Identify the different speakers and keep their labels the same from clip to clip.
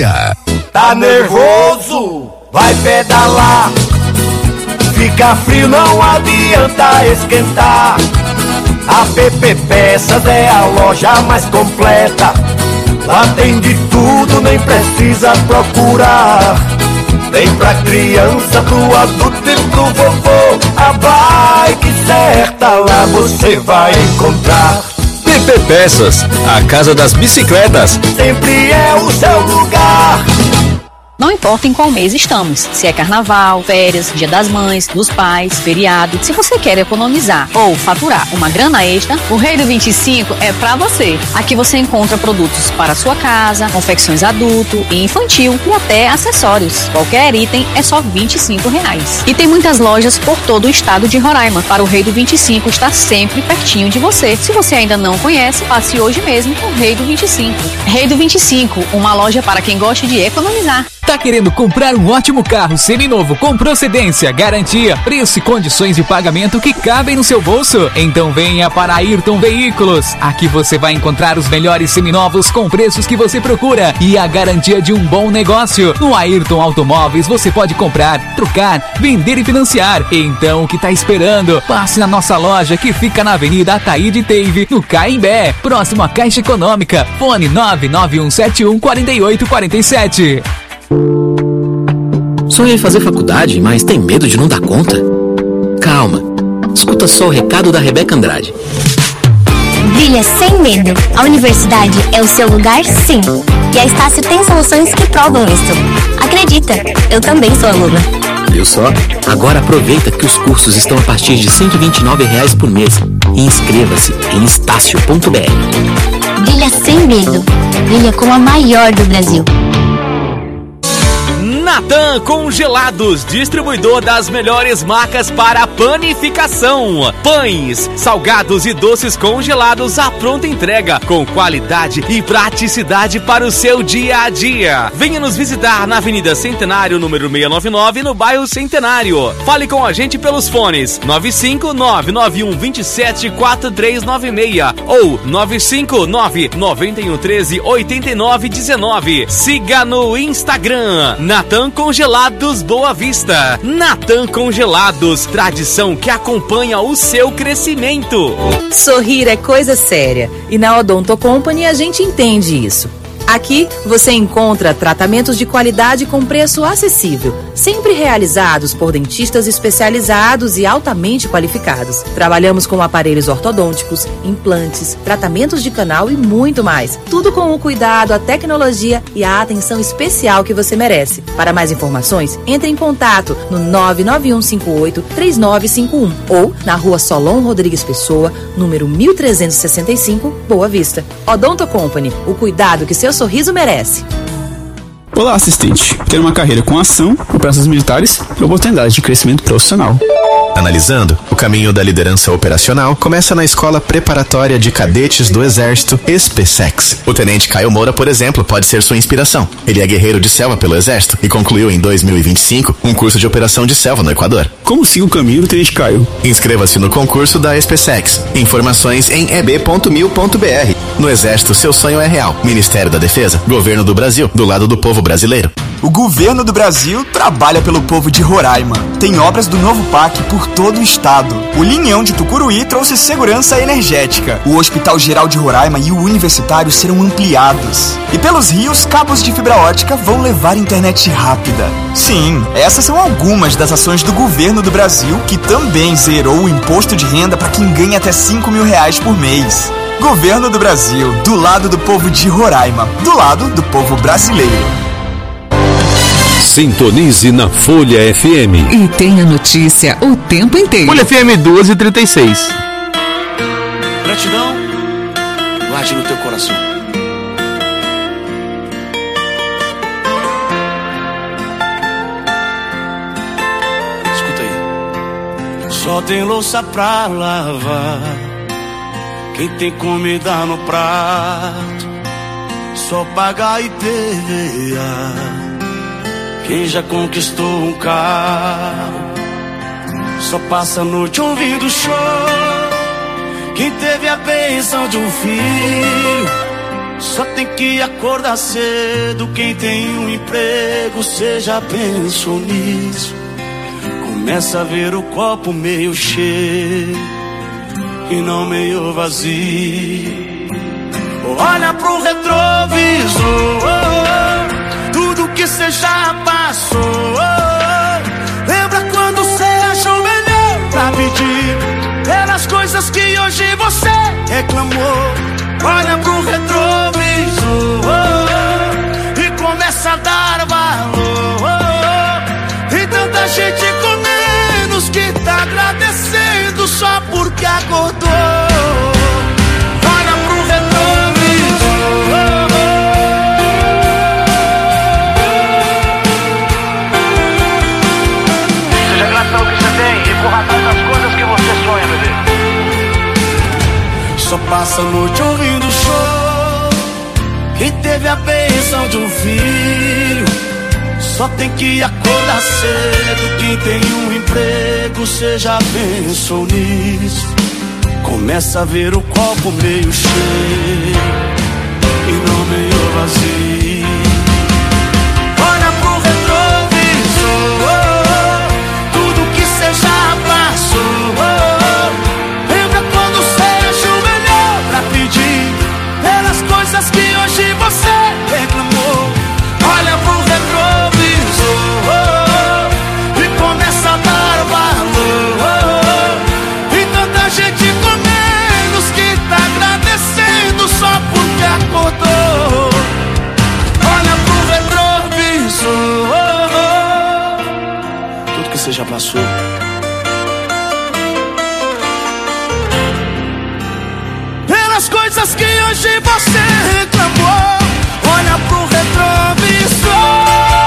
Speaker 1: Tá nervoso? Vai pedalar. Fica frio, não adianta esquentar. A PP Peças é a loja mais completa. Lá tem de tudo, nem precisa procurar. Tem pra criança, pro adulto e pro vovô. A bike certa lá você vai encontrar.
Speaker 2: PP Peças, a casa das bicicletas.
Speaker 1: Sempre é o seu lugar.
Speaker 3: Não importa em qual mês estamos, se é carnaval, férias, dia das mães, dos pais, feriado. Se você quer economizar ou faturar uma grana extra, o Rei do 25 é pra você. Aqui você encontra produtos para sua casa, confecções adulto e infantil e até acessórios. Qualquer item é só R$25. E tem muitas lojas por todo o estado de Roraima. Para o Rei do 25 estar sempre pertinho de você. Se você ainda não conhece, passe hoje mesmo no Rei do 25. Rei do 25, uma loja para quem gosta de economizar.
Speaker 4: Tá querendo comprar um ótimo carro seminovo com procedência, garantia, preço e condições de pagamento que cabem no seu bolso? Então venha para Ayrton Veículos. Aqui você vai encontrar os melhores seminovos com preços que você procura e a garantia de um bom negócio. No Ayrton Automóveis você pode comprar, trocar, vender e financiar. Então o que tá esperando? Passe na nossa loja que fica na Avenida Ataíde Teive, no Caimbé, próximo à Caixa Econômica. Fone 991714847.
Speaker 5: Sonha em fazer faculdade, mas tem medo de não dar conta? Calma, escuta só o recado da Rebeca Andrade.
Speaker 6: Brilha sem medo. A universidade é o seu lugar, sim. E a Estácio tem soluções que provam isso. Acredita, eu também sou aluna.
Speaker 5: Viu só? Agora aproveita que os cursos estão a partir de R$129 por mês. E inscreva-se em estácio.br.
Speaker 6: Brilha sem medo. Brilha como a maior do Brasil.
Speaker 4: Natan Congelados, distribuidor das melhores marcas para panificação. Pães, salgados e doces congelados à pronta entrega, com qualidade e praticidade para o seu dia a dia. Venha nos visitar na Avenida Centenário, número 699, no bairro Centenário. Fale com a gente pelos fones 95991274396 ou 95991138919. Siga no Instagram, Natan Congelados Boa Vista. Natan Congelados, tradição que acompanha o seu crescimento.
Speaker 7: Sorrir é coisa séria e na Odonto Company a gente entende isso. Aqui você encontra tratamentos de qualidade com preço acessível, sempre realizados por dentistas especializados e altamente qualificados. Trabalhamos com aparelhos ortodônticos, implantes, tratamentos de canal e muito mais. Tudo com o cuidado, a tecnologia e a atenção especial que você merece. Para mais informações, entre em contato no 99158-3951 ou na Rua Solon Rodrigues Pessoa, número 1365, Boa Vista. Odonto Company, o cuidado que seu sorriso merece.
Speaker 8: Olá, assistente. Ter uma carreira com ação, operações militares e oportunidades de crescimento profissional.
Speaker 9: Analisando, o caminho da liderança operacional começa na Escola Preparatória de Cadetes do Exército, SPSEX. O Tenente Caio Moura, por exemplo, pode ser sua inspiração. Ele é guerreiro de selva pelo Exército e concluiu em 2025 um curso de operação de selva no Equador.
Speaker 8: Como siga o caminho do Tenente Caio?
Speaker 9: Inscreva-se no concurso da SPSEX. Informações em eb.mil.br. No Exército, seu sonho é real. Ministério da Defesa, Governo do Brasil, do lado do povo brasileiro.
Speaker 10: O governo do Brasil trabalha pelo povo de Roraima. Tem obras do novo PAC por todo o estado. O Linhão de Tucuruí trouxe segurança energética. O Hospital Geral de Roraima e o Universitário serão ampliados. E pelos rios, cabos de fibra ótica vão levar internet rápida. Sim, essas são algumas das ações do governo do Brasil, que também zerou o imposto de renda para quem ganha até R$5.000 por mês. Governo do Brasil, do lado do povo de Roraima, do lado do povo brasileiro.
Speaker 2: Sintonize na Folha FM.
Speaker 11: E tenha notícia o tempo inteiro.
Speaker 12: Folha FM 12h36.
Speaker 13: Gratidão, guarde no teu coração. Escuta aí. Só tem louça pra lavar, quem tem comida no prato, só paga IPVA. Quem já conquistou um carro, só passa a noite ouvindo choro. Quem teve a bênção de um filho, Só tem que acordar cedo. Quem tem um emprego, cê já pensou nisso? Começa a ver o copo meio cheio e não meio vazio. Olha pro retrovisor, tudo que cê já passou. Lembra quando cê achou melhor pra pedir pelas coisas que hoje você reclamou? Olha pro retrovisor e começa a dar valor. Tem tanta gente com menos que tá agradecendo só porque acordou. Olha pro retrovisor.
Speaker 1: Seja grato ao que você tem e corra atrás das coisas que você sonha, bebê.
Speaker 13: Só passa a noite ouvindo show. Quem teve a bênção de um filho, só tem que acordar cedo. Quem tem um emprego, cê já pensou nisso? Começa a ver o copo meio cheio e não meio vazio. Olha pro retrovisor, tudo que cê já passou. Lembra quando cê achou melhor pra pedir pelas coisas que hoje você reclamou? Olha pro retrovisor e começa a dar valor. E tanta gente com menos que tá agradecendo só porque acordou. Olha pro retrovisor, tudo que você já passou. Pelas coisas que hoje você reclamou. Olha pro retrovisor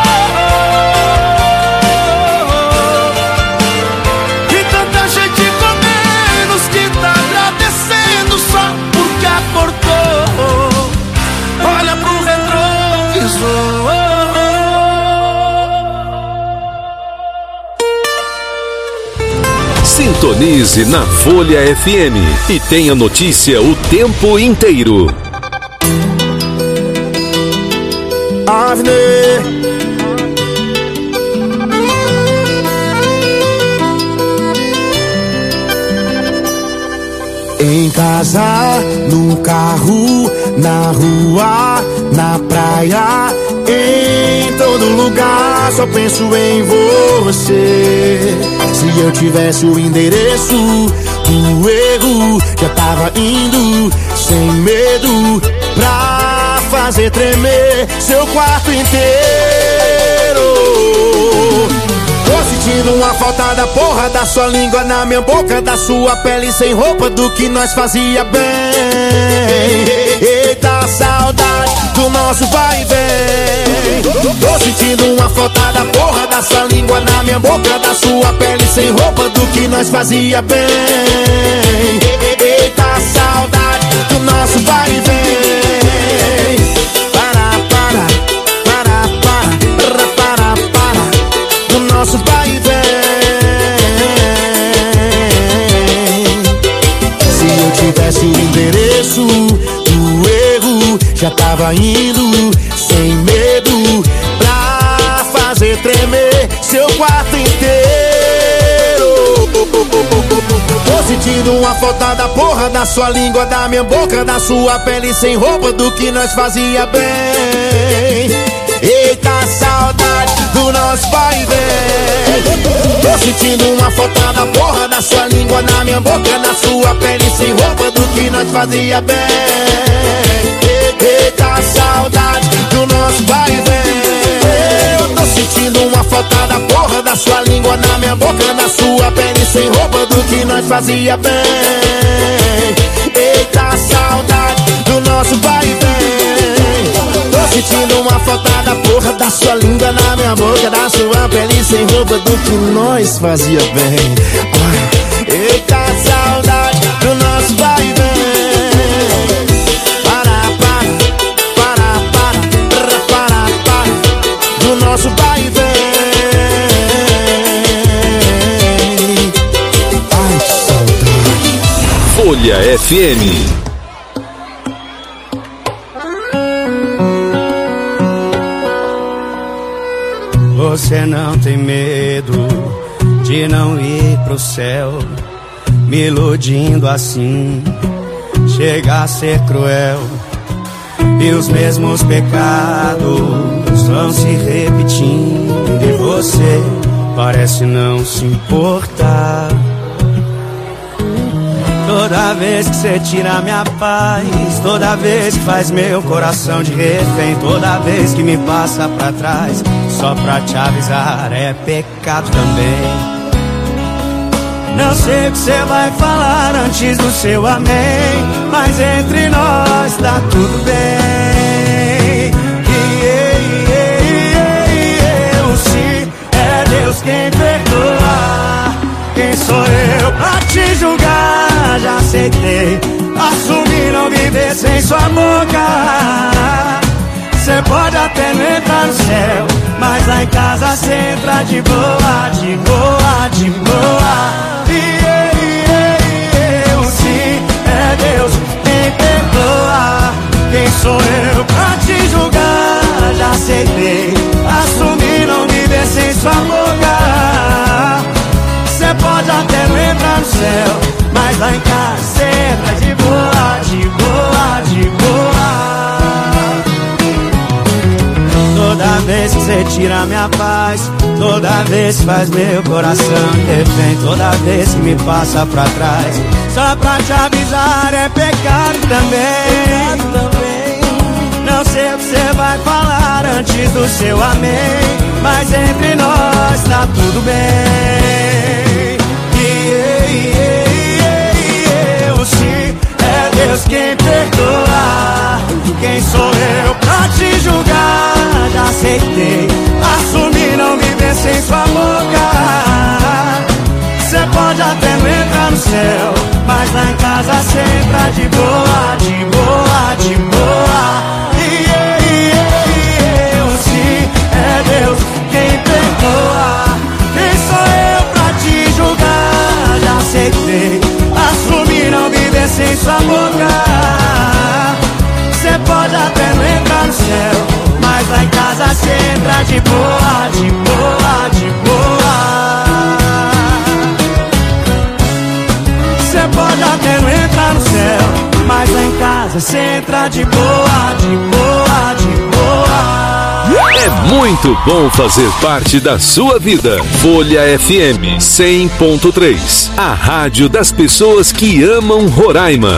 Speaker 13: e tanta gente com menos que tá agradecendo só porque acordou. Olha pro retrovisor.
Speaker 14: Sintonize na Folha FM e tenha notícia o tempo inteiro.
Speaker 1: Em casa, no carro, na rua, na praia, em todo lugar só penso em você. Se eu tivesse o endereço do erro, já tava indo sem medo pra fazer tremer seu quarto inteiro. Tô sentindo uma falta da porra da sua língua na minha boca, da sua pele sem roupa, do que nós fazia bem. Eita saudade do nosso vai e vem. Tô sentindo uma falta da porra da sua língua na minha boca, da sua pele sem roupa, do que nós fazia bem. Eita saudade do nosso vai e vem. Do nosso vai e vem. Se eu tivesse o endereço do erro, já tava indo sem medo pra fazer tremer seu quarto inteiro. Tô sentindo uma falta da porra da sua língua, da minha boca, da sua pele sem roupa, do que nós fazia bem. Eita saudade do nosso vai e vem. Tô sentindo uma falta da porra da sua língua na minha boca, na sua pele sem roupa, do que nós fazia bem. Eita saudade do nosso vai e vem. Eu tô sentindo uma falta da porra da sua língua na minha boca, na sua pele sem roupa, do que nós fazia bem. Eita saudade do nosso vai e vem. Tô sentindo uma falta da porra da sua língua na minha boca, da sua pele sem roupa, do que nós fazia bem. Eita saudade do nosso vai e vem. Do nosso vai e vem. Ai, que saudade.
Speaker 14: Folha FM.
Speaker 13: Você não tem medo de não ir pro céu, me iludindo assim, chega a ser cruel. E os mesmos pecados vão se repetindo e você parece não se importar. Toda vez que você tira minha paz, toda vez que faz meu coração de refém, toda vez que me passa pra trás, só pra te avisar, é pecado também. Não sei o que você vai falar antes do seu amém, mas entre nós tá tudo bem. Se é Deus quem perdoa, quem sou eu pra te julgar? Já aceitei, assumi não viver sem sua boca. Cê pode até não entrar no céu, mas lá em casa cê entra de boa, de boa, de boa. Se é Deus quem perdoa, quem sou eu pra te julgar? Já aceitei, assumi não viver sem sua boca. Cê pode até não entrar no céu, mas lá em casa cê entra de boa, de boa, de boa. Toda vez que você tira minha paz, toda vez que faz meu coração refém, toda vez que me passa pra trás, só pra te avisar, é pecado também. Não sei o que você vai falar antes do seu amém, mas entre nós tá tudo bem. Se é Deus quem perdoa, quem sou eu pra te julgar? Já aceitei, assumi não viver sem sua boca. Cê pode até não entrar no céu, mas lá em casa cê entra de boa, de boa, de boa. Se é Deus quem perdoa, quem sou eu pra te julgar? Já aceitei, assumi não viver sem sua boca. Cê pode até não entrar no céu, mas lá em casa cê entra de boa, de boa, de boa. Cê pode até não entrar no céu, mas lá em casa cê entra de boa, de boa, de boa.
Speaker 14: É muito bom fazer parte da sua vida. Folha FM 100.3, a rádio das pessoas que amam Roraima.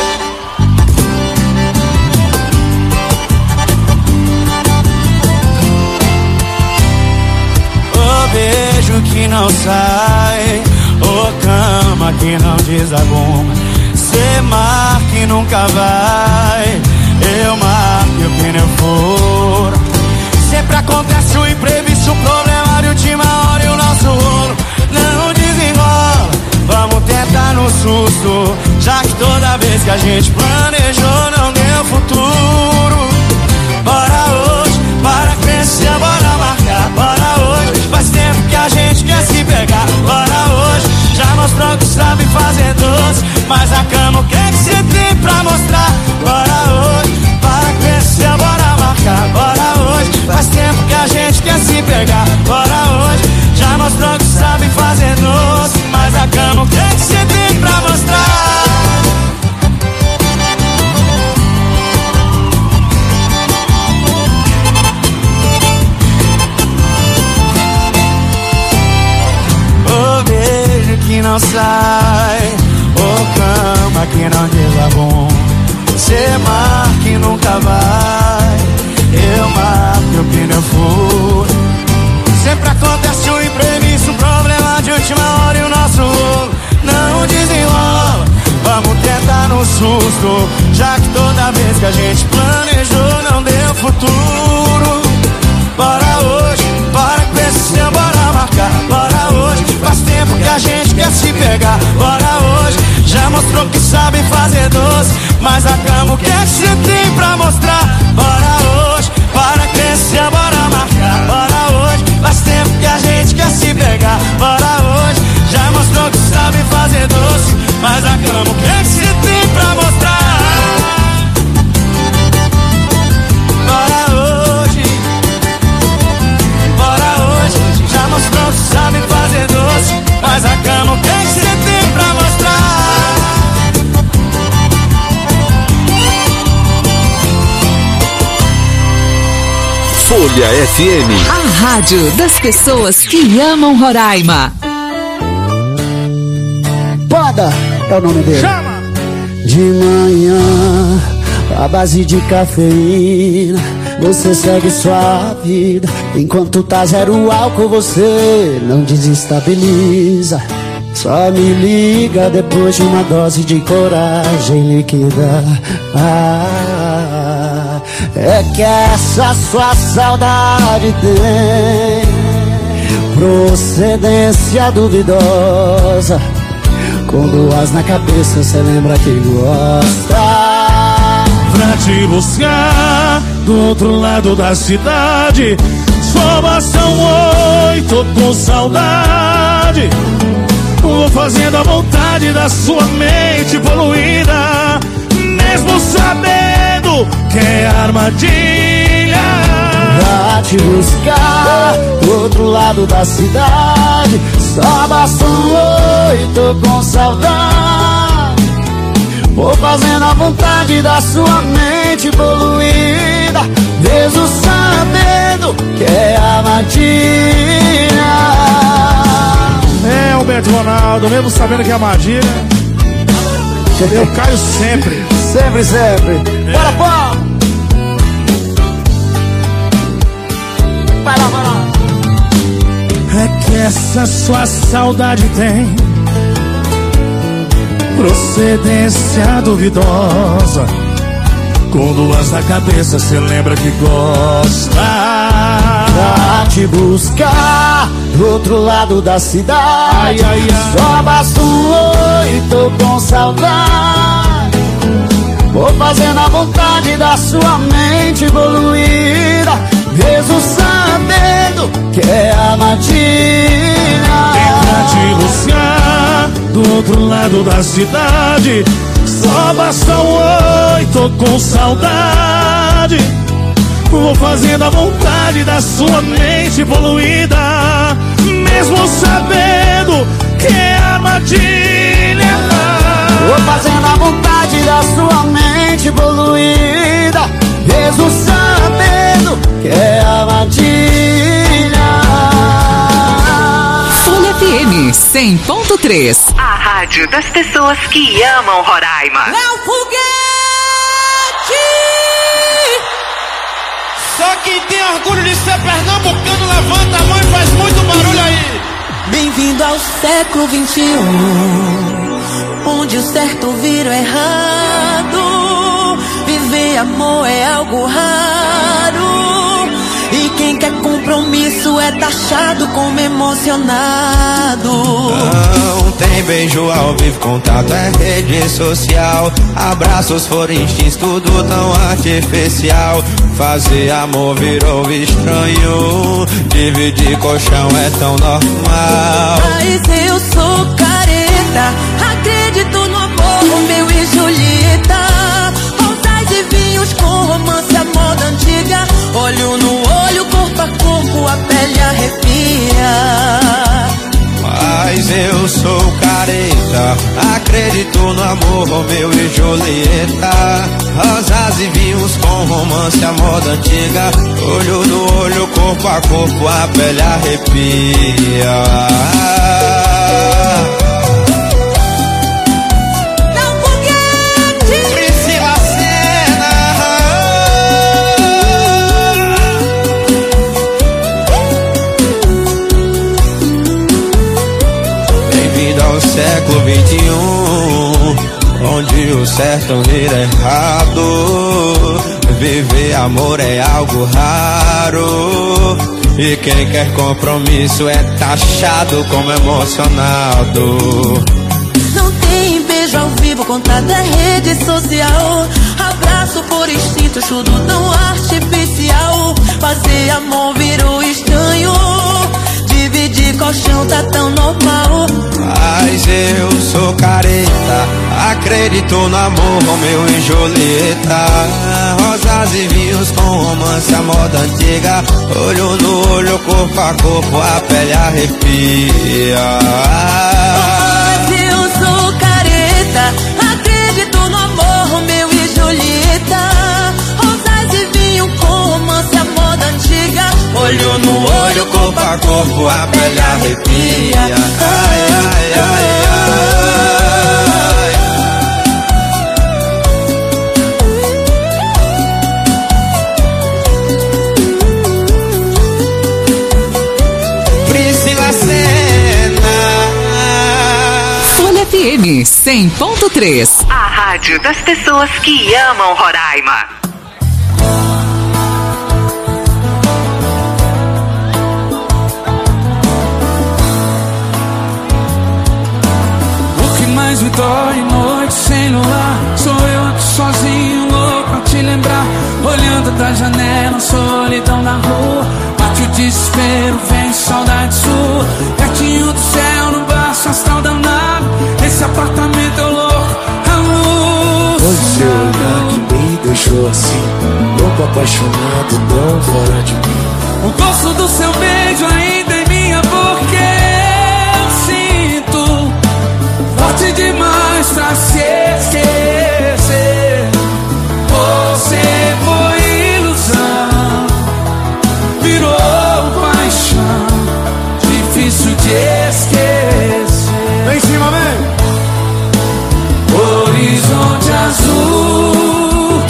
Speaker 13: O beijo que não sai, o cama que não desarruma, cê marca e nunca vai, eu marco e o pneu fura. Sempre acontece o imprevisto, o problema de última hora e o nosso rolo não desenrola. Vamos tentar no susto, já que toda vez que a gente planejou não deu futuro. Bora hoje, para crescer, bora marcar. Bora hoje, faz tempo que a gente quer se pegar. Bora hoje, já mostrou que sabe fazer doce, mas a cama o que é que cê tem pra mostrar? Bora hoje, para crescer, bora marcar. Bora hoje, faz tempo que a gente quer se pegar. Bora hoje, já mostrou que sabe fazer doce, mas a cama o que é que cê tem pra mostrar? O beijo que não sai, o cama que não desabona, você marca e nunca vai, eu marco e o pneu fura. Sempre acontece o imprevisto, o problema de última hora e o nosso rolo não desenrola. Vamos tentar no susto, já que toda vez que a gente planejou não deu futuro. Bora hoje, bora crescer, bora marcar. Bora hoje, faz tempo que a gente quer se pegar. Bora hoje, já mostrou que sabe fazer doce, mas a cama o que é que cê tem pra mostrar? Bora hoje, para crescer, bora marcar. Bora hoje, faz tempo que a gente quer se pegar. Bora hoje, já mostrou que sabe fazer doce, mas a cama o que é que cê tem pra mostrar? Bora hoje.
Speaker 14: Folha FM.
Speaker 11: A rádio das pessoas que amam Roraima.
Speaker 15: Poda é o nome dele.
Speaker 16: Chama!
Speaker 15: De manhã, a base de cafeína, você segue sua vida. Enquanto tá zero álcool, você não desestabiliza. Só me liga depois de uma dose de coragem líquida. É que essa sua saudade tem procedência duvidosa. Com duas na cabeça, cê lembra que gosta.
Speaker 16: Pra te buscar do outro lado da cidade, só bastam 8 com saudade. Vou fazendo a vontade da sua mente poluída, mesmo sabendo que é armadilha.
Speaker 15: Pra te buscar do outro lado da cidade, só bastam 8 com saudade. Vou fazendo a vontade da sua mente poluída, mesmo sabendo que é armadilha.
Speaker 16: É, Alberto Ronaldo, mesmo sabendo que é armadilha, eu caio sempre.
Speaker 15: Sempre, sempre. Bora, pô! Vai lá, vai lá.
Speaker 16: É que essa sua saudade tem procedência duvidosa. Com duas na cabeça, cê lembra que gosta.
Speaker 15: Pra te buscar do outro lado da cidade, só bastam 8 com saudade. Vou fazendo a vontade da sua mente evoluída, mesmo sabendo que é armadilha.
Speaker 16: Pra te buscar do outro lado da cidade, só bastam 8 com saudade. Vou fazendo a vontade da sua mente poluída, mesmo sabendo que é armadilha.
Speaker 15: Vou fazendo a vontade da sua mente poluída, mesmo sabendo que é armadilha.
Speaker 11: Folha FM 100.3.
Speaker 17: A rádio das pessoas que amam Roraima.
Speaker 18: Léo Foguete! Só quem tem orgulho de ser pernambucano, levanta a mão e faz muito barulho aí.
Speaker 19: Bem-vindo ao século XXI, onde o certo vira o errado. Viver amor é algo raro, e quem quer compromisso é taxado como emocionado.
Speaker 20: Não tem beijo ao vivo, contato é rede social. Abraços foram instintos, tudo tão artificial. Fazer amor virou estranho, dividir colchão é tão normal.
Speaker 19: Mas eu sou careta, acredito no amor, Romeu e Julieta. Rosas e vinhos com romance, a moda antiga. Olho no olho, corpo a corpo, a pele arrepia.
Speaker 20: Mas eu sou careta, acredito no amor, Romeu e Julieta. Rosas e vinhos com romance, a moda antiga. Olho no olho, corpo a corpo, a pele arrepia. Século XXI, onde o certo vira errado. Viver amor é algo raro, e quem quer compromisso é taxado como emocionado.
Speaker 19: Não tem beijo ao vivo, contato é rede social. Abraço por instinto, tudo tão artificial. Fazer amor virou estranho, dividir colchão tá tão normal.
Speaker 20: Mas eu sou careta, acredito no amor, Romeu e Julieta. Rosas e vinhos com romance, a moda antiga. Olho no olho, corpo a corpo, a pele arrepia.
Speaker 19: Mas eu sou careta, acredito no amor, Romeu e Julieta. Rosas e vinho com romance, a moda
Speaker 20: antiga. Olho no olho, corpo a corpo, a pele arrepia. Ai, ai, ai, ai. Priscila Senna.
Speaker 11: Folha FM 100.3.
Speaker 17: A rádio das pessoas que amam Roraima.
Speaker 21: Mas me dói noite sem luar. Sou eu aqui sozinho, louco a te lembrar. Olhando da janela, solidão na rua. Bate o desespero, vem saudade sua. Pertinho do céu, no baixo astral danado. Esse apartamento é louco, a luz.
Speaker 15: Foi seu olhar que me deixou assim, louco, apaixonado, tão fora de mim.
Speaker 21: O gosto do seu beijo ainda em minha boca. Eu sinto forte demais pra se esquecer. Você foi ilusão, virou paixão, difícil de esquecer.
Speaker 16: Vem em cima, vem!
Speaker 21: Horizonte azul,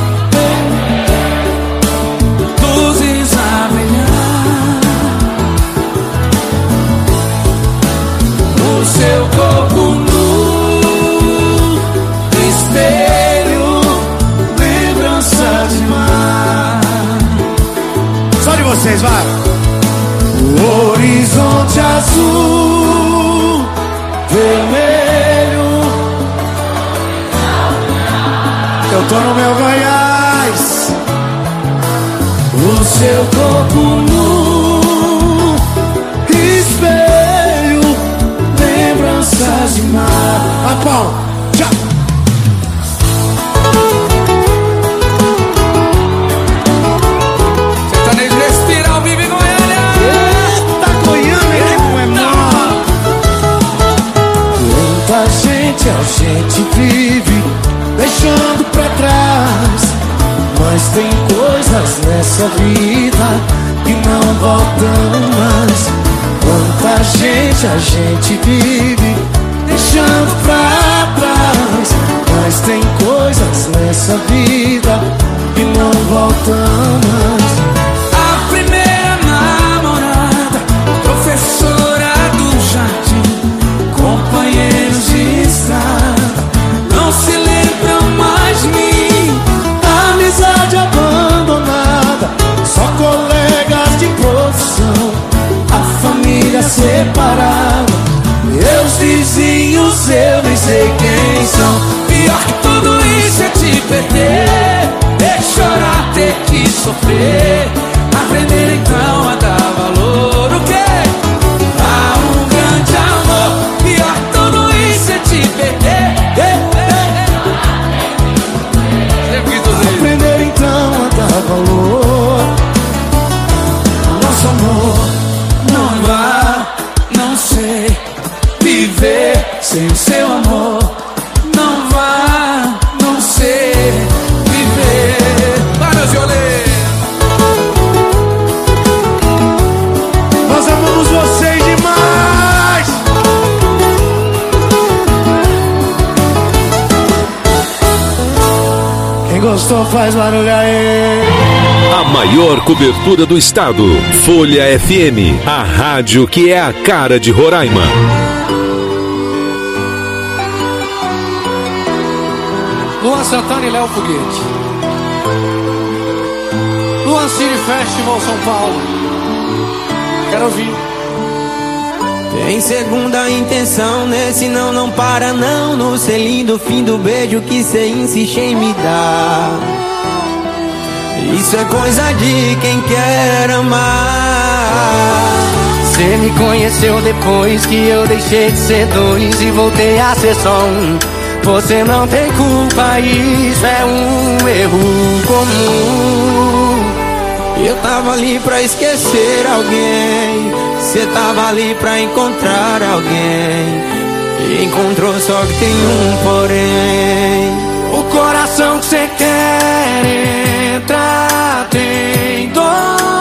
Speaker 21: luzes a brilhar, no seu corpo nu, espelho, lembrança de mar.
Speaker 16: Só de vocês, vai!
Speaker 15: O horizonte azul, vermelho.
Speaker 16: Eu tô no meu Goiás.
Speaker 15: O seu corpo nu, espelho, lembranças de mar.
Speaker 16: Apão, tchau.
Speaker 21: Sertanejo respira ao vivo em Goiânia.
Speaker 16: Eita, Goiânia, que não é mal.
Speaker 15: Quanta gente a gente vive deixando pra trás, mas tem coisas nessa vida que não voltam mais. Quanta gente a gente vive deixando pra trás, mas tem coisas nessa vida que não voltam mais.
Speaker 21: A primeira namorada, professora do jardim, companheiros de estrada, não se lembram mais de mim.
Speaker 15: Amizade abandonada, só colegas de profissão, a família separada, meus vizinhos eu nem sei quem são.
Speaker 21: Pior que tudo isso é te perder, ter que chorar, ter que sofrer, aprender então a dar valor. O quê? A um grande amor. Pior que tudo isso é te perder.
Speaker 15: Aprender então a dar valor.
Speaker 21: Nosso amor não vai, não sei viver sem o seu amor. Não vai, não sei viver. Vai, meu violeiro.
Speaker 16: Nós amamos vocês demais. Quem gostou faz barulho aí.
Speaker 14: A maior cobertura do estado. Folha FM, a rádio que é a cara de Roraima.
Speaker 22: Luan Santana e Léo Foguete. Luan City Festival São Paulo. Quero ouvir.
Speaker 20: Tem segunda intenção, nesse não para não. No selinho do fim do beijo que cê insiste em me dar. Isso é coisa de quem quer amar. Cê me conheceu depois que eu deixei de ser dois e voltei a ser só um. Você não tem culpa, isso é um erro comum. Eu tava ali pra esquecer alguém, cê tava ali pra encontrar alguém. E encontrou, só que tem um porém. O coração que cê quer entrar tem dor.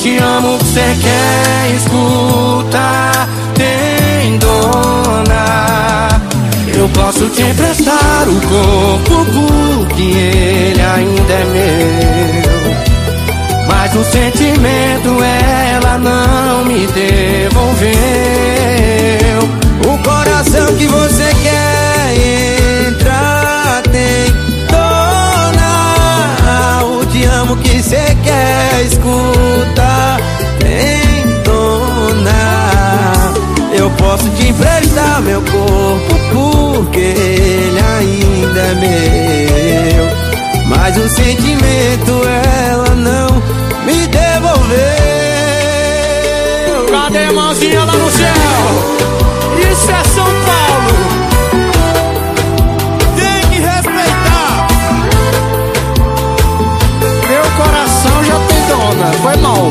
Speaker 21: te amo, você quer escutar. Tem dona, eu posso te emprestar o corpo porque ele ainda é meu. Mas o sentimento ela não me devolveu. O coração que você quer entrar tem dona. O te amo que você quer escutar tem dona. Eu posso te emprestar meu corpo porque ele ainda é meu. Mas o sentimento ela não me devolveu.
Speaker 22: Cadê a mãozinha lá no céu? Isso é São Paulo. Tem que respeitar. Meu coração já tem dona. Foi mal.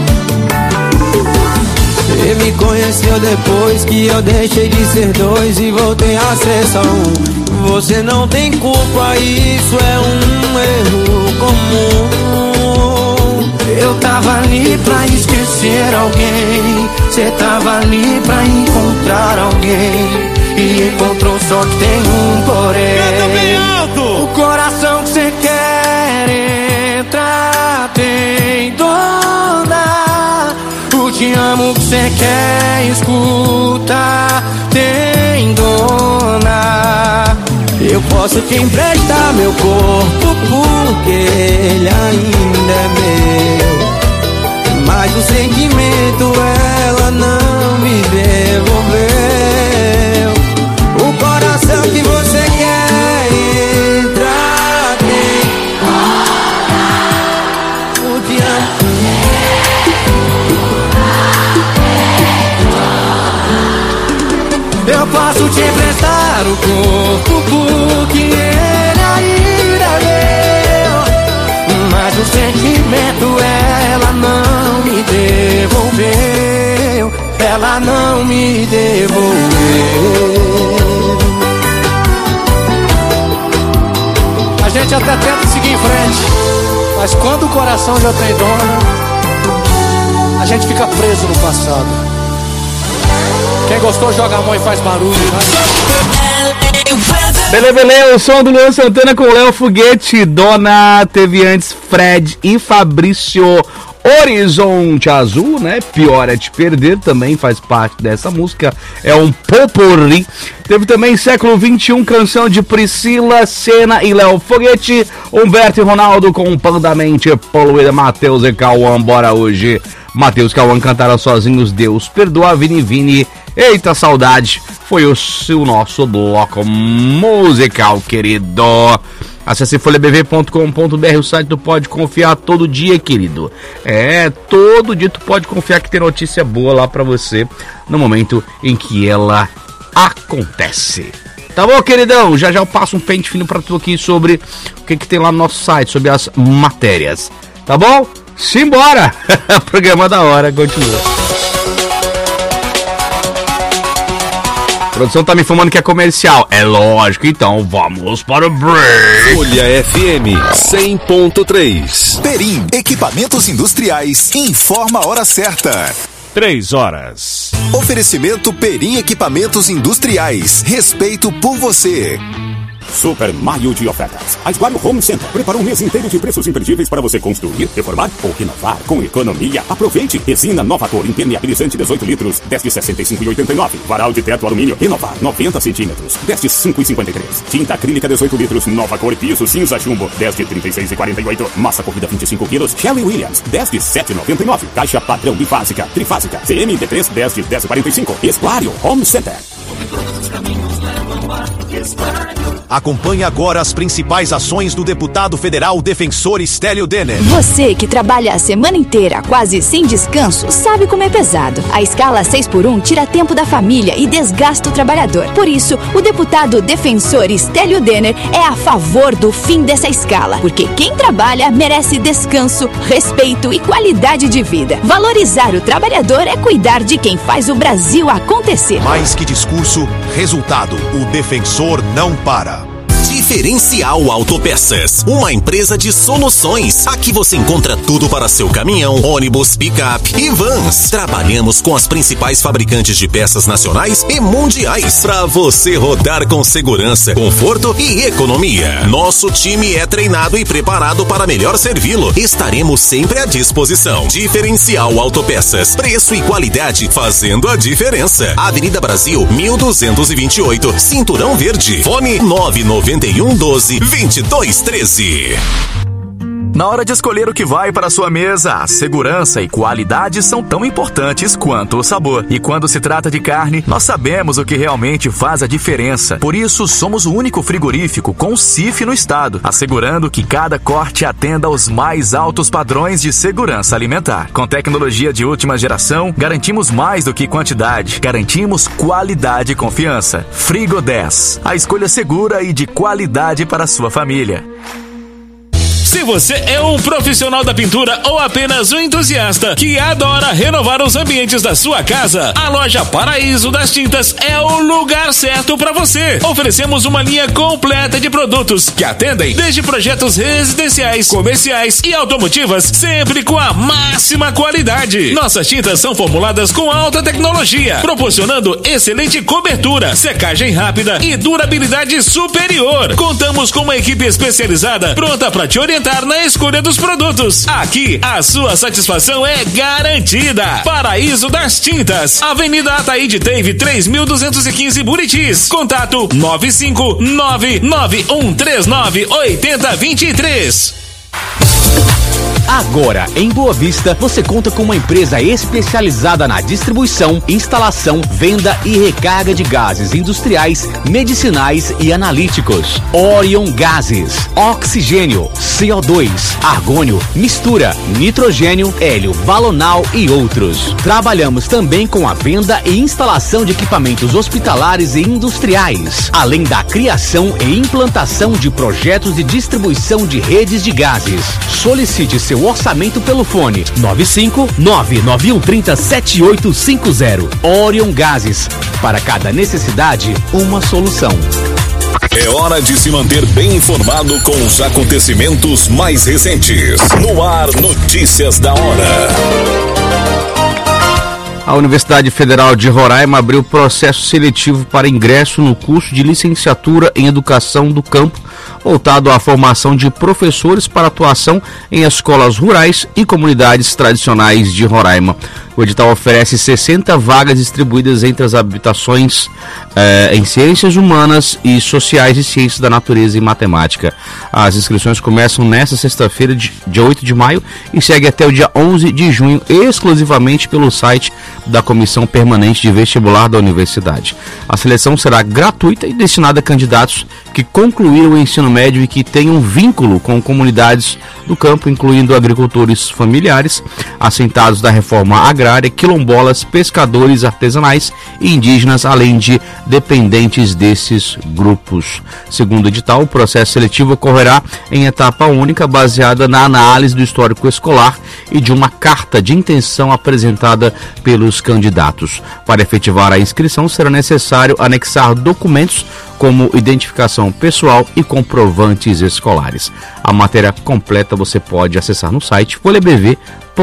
Speaker 21: Você me conheceu depois que eu deixei de ser dois e voltei a ser só um. Você não tem culpa, isso é um erro comum. Eu tava ali pra esquecer alguém, cê tava ali pra encontrar alguém, e encontrou só que tem um porém. O coração que cê quer entrar tem dona. O te amo que cê quer escutar tem dona. Eu posso te emprestar meu corpo porque ele ainda é meu. Mas o sentimento ela não me devolveu. O coração que você quer entrar tem o te amo. Eu posso te emprestar o corpo porque ele ainda é meu. Mas o sentimento ela não me devolveu. Ela não me devolveu.
Speaker 22: A gente até tenta seguir em frente, mas quando o coração já tem dona, a gente fica preso no passado. Quem gostou joga a mão e faz barulho, né?
Speaker 12: Beleza, o som do Luan Santana com o Léo Foguete. Dona, teve antes Fred e Fabrício. Horizonte Azul, né? Pior é te perder, também faz parte dessa música. É um potpourri. Teve também Século XXI, canção de Priscila, Senna e Léo Foguete. Humberto e Ronaldo com Pandamente Poluída. Matheus e Cauã, bora hoje. Matheus e Cauã cantaram sozinhos Deus Perdoa, Vini Vini. Eita saudade, foi o nosso bloco musical, querido. Acesse folhabv.com.br, o site tu pode confiar todo dia, querido. Todo dia tu pode confiar que tem notícia boa lá pra você no momento em que ela acontece. Tá bom, queridão? Já eu passo um pente fino pra tu aqui sobre o que tem lá no nosso site, sobre as matérias. Tá bom? Simbora! Programa da hora, continua. A produção tá me informando que é comercial. É lógico, então vamos para o break.
Speaker 14: Folha FM 100.3.
Speaker 3: Perim, equipamentos industriais, informa a hora certa.
Speaker 5: 3 horas.
Speaker 3: Oferecimento Perim Equipamentos Industriais. Respeito por você.
Speaker 5: Super Maio de ofertas. A Esquadro Home Center preparou um mês inteiro de preços imperdíveis para você construir, reformar ou renovar com economia. Aproveite. Resina Nova Cor impermeabilizante 18 litros, 10 de 65,89. Varal de teto alumínio Renovar 90 centímetros, 10 de 5,53. Tinta acrílica 18 litros, Nova Cor piso cinza chumbo, 10 de 36,48. Massa corrida 25 quilos, Sherwin Williams, 10 de 7,99. Caixa padrão bifásica, trifásica, CMD3, 10 de 10,45. Esquadro Home Center.
Speaker 3: Acompanhe agora as principais ações do deputado federal defensor Stélio Denner.
Speaker 11: Você que trabalha a semana inteira, quase sem descanso, sabe como é pesado. A escala 6x1 tira tempo da família e desgasta o trabalhador. Por isso, o deputado defensor Stélio Denner é a favor do fim dessa escala, porque quem trabalha merece descanso, respeito e qualidade de vida. Valorizar o trabalhador é cuidar de quem faz o Brasil acontecer.
Speaker 3: Mais que discurso, resultado. O defensor não para. Diferencial Autopeças, uma empresa de soluções. Aqui você encontra tudo para seu caminhão, ônibus, picape e vans. Trabalhamos com as principais fabricantes de peças nacionais e mundiais para você rodar com segurança, conforto e economia. Nosso time é treinado e preparado para melhor servi-lo. Estaremos sempre à disposição. Diferencial Autopeças, preço e qualidade fazendo a diferença. Avenida Brasil, 1228, Cinturão Verde. Fone 991 12 22 13.
Speaker 4: Na hora de escolher o que vai para a sua mesa, a segurança e qualidade são tão importantes quanto o sabor. E quando se trata de carne, nós sabemos o que realmente faz a diferença. Por isso, somos o único frigorífico com CIF no estado, assegurando que cada corte atenda aos mais altos padrões de segurança alimentar. Com tecnologia de última geração, garantimos mais do que quantidade, garantimos qualidade e confiança. Frigo 10, a escolha segura e de qualidade para a sua família.
Speaker 6: Se você é um profissional da pintura ou apenas um entusiasta que adora renovar os ambientes da sua casa, a loja Paraíso das Tintas é o lugar certo para você. Oferecemos uma linha completa de produtos que atendem desde projetos residenciais, comerciais e automotivas, sempre com a máxima qualidade. Nossas tintas são formuladas com alta tecnologia, proporcionando excelente cobertura, secagem rápida e durabilidade superior. Contamos com uma equipe especializada pronta para te orientar na escolha dos produtos. Aqui, a sua satisfação é garantida. Paraíso das Tintas, Avenida Ataíde Teve 3215 Buritis. Contato 95991398023.
Speaker 23: Agora, em Boa Vista, você conta com uma empresa especializada na distribuição, instalação, venda e recarga de gases industriais, medicinais e analíticos. Orion Gases, oxigênio, CO2, argônio, mistura, nitrogênio, hélio, balonal e outros. Trabalhamos também com a venda e instalação de equipamentos hospitalares e industriais, além da criação e implantação de projetos de distribuição de redes de gases. Solicite seu orçamento pelo fone 95991307850. Orion Gases, para cada necessidade, uma solução.
Speaker 14: É hora de se manter bem informado com os acontecimentos mais recentes. No ar, Notícias da Hora.
Speaker 12: A Universidade Federal de Roraima abriu processo seletivo para ingresso no curso de licenciatura em Educação do Campo, voltado à formação de professores para atuação em escolas rurais e comunidades tradicionais de Roraima. O edital oferece 60 vagas distribuídas entre as habilitações em Ciências Humanas e Sociais e Ciências da Natureza e Matemática. As inscrições começam nesta sexta-feira, dia 8 de maio, e seguem até o dia 11 de junho, exclusivamente pelo site da Comissão Permanente de Vestibular da Universidade. A seleção será gratuita e destinada a candidatos que concluíram o ensino médio e que tenham vínculo com comunidades do campo, incluindo agricultores familiares, assentados da reforma agrária, quilombolas, pescadores artesanais e indígenas, além de dependentes desses grupos. Segundo o edital, o processo seletivo ocorrerá em etapa única, baseada na análise do histórico escolar e de uma carta de intenção apresentada pelos candidatos. Para efetivar a inscrição, será necessário anexar documentos como identificação pessoal e comprovantes escolares. A matéria completa você pode acessar no site folhabv.com.br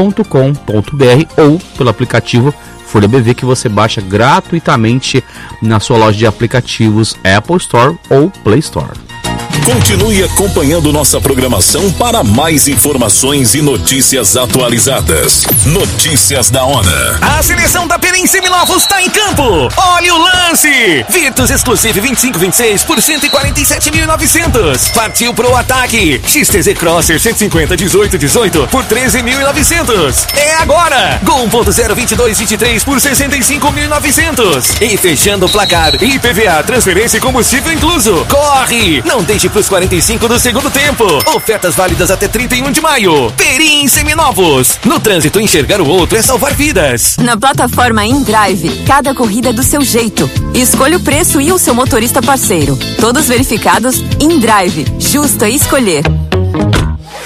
Speaker 12: ou pelo aplicativo Folha BV, que você baixa gratuitamente na sua loja de aplicativos Apple Store ou Play Store.
Speaker 14: Continue acompanhando nossa programação para mais informações e notícias atualizadas. Notícias da Hora.
Speaker 1: A seleção da Perim Seminovos está em campo. Olha o lance. Virtus Exclusive 2526 por 147.900. Partiu pro ataque. XTZ Crosser 150 1818 por 13.900. É agora. Gol 1.0 2223 por 65.900. E fechando o placar, IPVA, transferência e combustível incluso. Corre. Não deixe pros 45 do segundo tempo. Ofertas válidas até 31 de maio. Perim Seminovos. No trânsito, enxergar o outro é salvar vidas.
Speaker 24: Na plataforma InDrive, cada corrida é do seu jeito. Escolha o preço e o seu motorista parceiro. Todos verificados. InDrive. Justo a escolher. O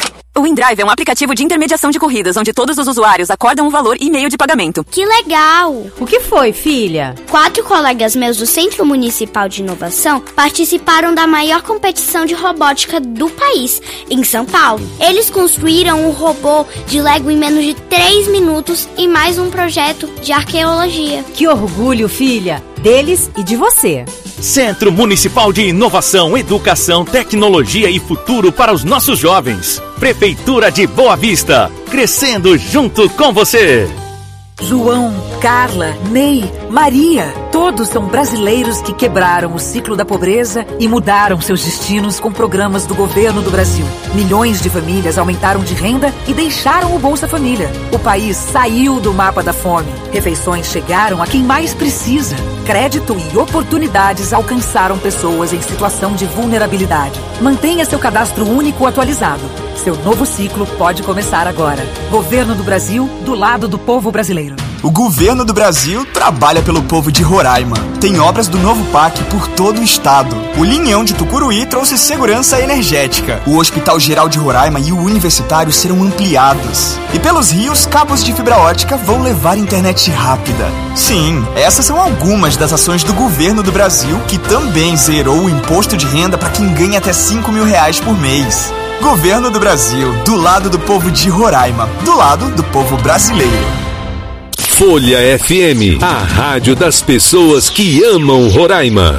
Speaker 24: O InDrive é um aplicativo de intermediação de corridas, onde todos os usuários acordam um valor e meio de pagamento.
Speaker 7: Que legal!
Speaker 8: O que foi, filha?
Speaker 7: 4 colegas meus do Centro Municipal de Inovação participaram da maior competição de robótica do país, em São Paulo. Eles construíram um robô de Lego em menos de 3 minutos e mais um projeto de arqueologia.
Speaker 8: Que orgulho, filha, deles e de você.
Speaker 9: Centro Municipal de Inovação, Educação, Tecnologia e Futuro para os nossos jovens. Prefeitura de Boa Vista, crescendo junto com você.
Speaker 10: João, Carla, Ney, Maria, todos são brasileiros que quebraram o ciclo da pobreza e mudaram seus destinos com programas do governo do Brasil. Milhões de famílias aumentaram de renda e deixaram o Bolsa Família. O país saiu do mapa da fome. Refeições chegaram a quem mais precisa. Crédito e oportunidades alcançaram pessoas em situação de vulnerabilidade. Mantenha seu cadastro único atualizado. Seu novo ciclo pode começar agora. Governo do Brasil, do lado do povo brasileiro.
Speaker 25: O Governo do Brasil trabalha pelo povo de Roraima. Tem obras do novo PAC por todo o estado. O Linhão de Tucuruí trouxe segurança energética. O Hospital Geral de Roraima e o Universitário serão ampliados. E pelos rios, cabos de fibra ótica vão levar internet rápida. Sim, essas são algumas das ações do Governo do Brasil, que também zerou o imposto de renda para quem ganha até R$5.000 por mês. Governo do Brasil, do lado do povo de Roraima, do lado do povo brasileiro.
Speaker 14: Folha FM, a rádio das pessoas que amam Roraima.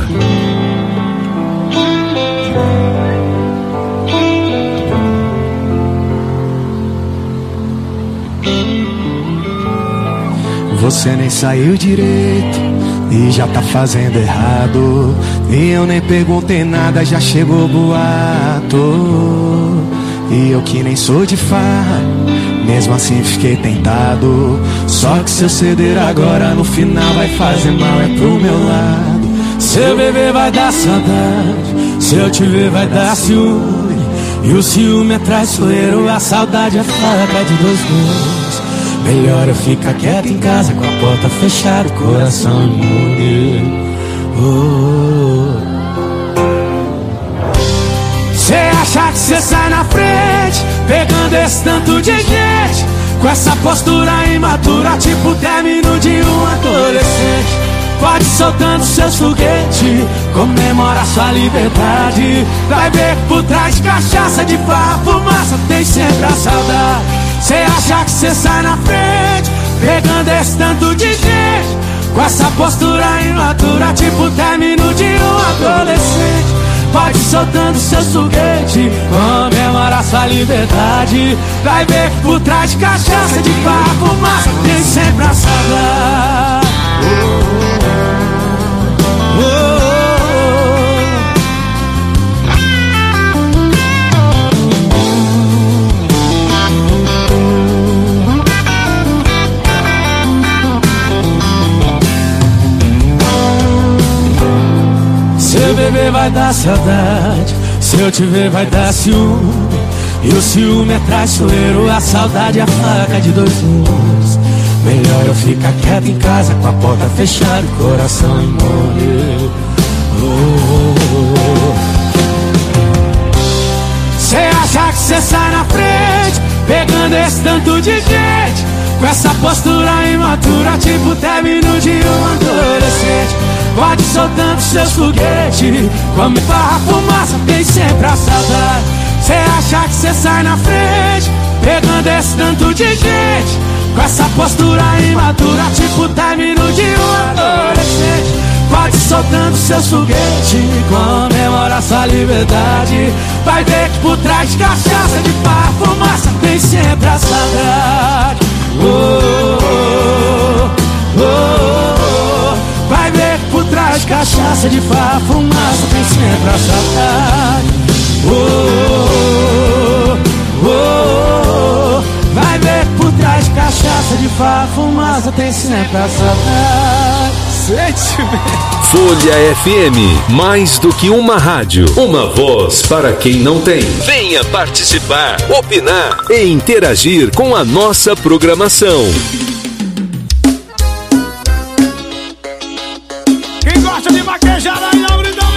Speaker 26: Você nem saiu direito e já tá fazendo errado. E eu nem perguntei nada, já chegou boato. E eu que nem sou de farra, mesmo assim fiquei tentado. Só que se eu ceder agora, no final vai fazer mal, é pro meu lado. Se eu beber vai dar saudade, se eu te ver vai dar ciúme. E o ciúme é traiçoeiro, a saudade é faca de 2 gumes. Melhor eu ficar quieto em casa, com a porta fechada, o coração imune. Cê acha que cê sai na frente, pegando esse tanto de gente, com essa postura imatura, tipo término de um adolescente. Pode ir soltando seus foguetes, comemora sua liberdade. Vai ver que por trás de cachaça, de farra, fumaça, tem sempre a saudade. Cê acha que cê sai na frente, pegando esse tanto de gente, com essa postura imatura, tipo término de um adolescente. Pode ir soltando seus foguetes, comemora sua liberdade. Vai ver que por trás de cachaça, de farra, fumaça, tem sempre a saudade. Se eu beber vai dar saudade, se eu te ver vai dar ciúme. E o ciúme é traiçoeiro, a saudade é a faca de 2 gumes. Melhor eu ficar quieto em casa, com a porta fechada, o coração imune. Cê acha que cê sai na frente, pegando esse tanto de gente, com essa postura imatura, tipo término de um adolescente. Pode ir soltando seus foguetes, come farra, fumaça, tem sempre a saudade. Cê acha que cê sai na frente, pegando esse tanto de gente, com essa postura imatura, tipo término de um adolescente. Pode ir soltando seus foguetes, comemora sua liberdade. Vai ver que por trás de cachaça, de farra, fumaça, tem sempre a saudade. Vai ver que por trás de cachaça, de farra, fumaça, tem sempre a saudade. Vai ver que por trás de cachaça, de farra, fumaça, tem sempre a saudade.
Speaker 14: Folha FM, mais do que uma rádio, uma voz para quem não tem. Venha participar, opinar e interagir com a nossa programação.
Speaker 16: Quem gosta de vaquejada aí, não brinda,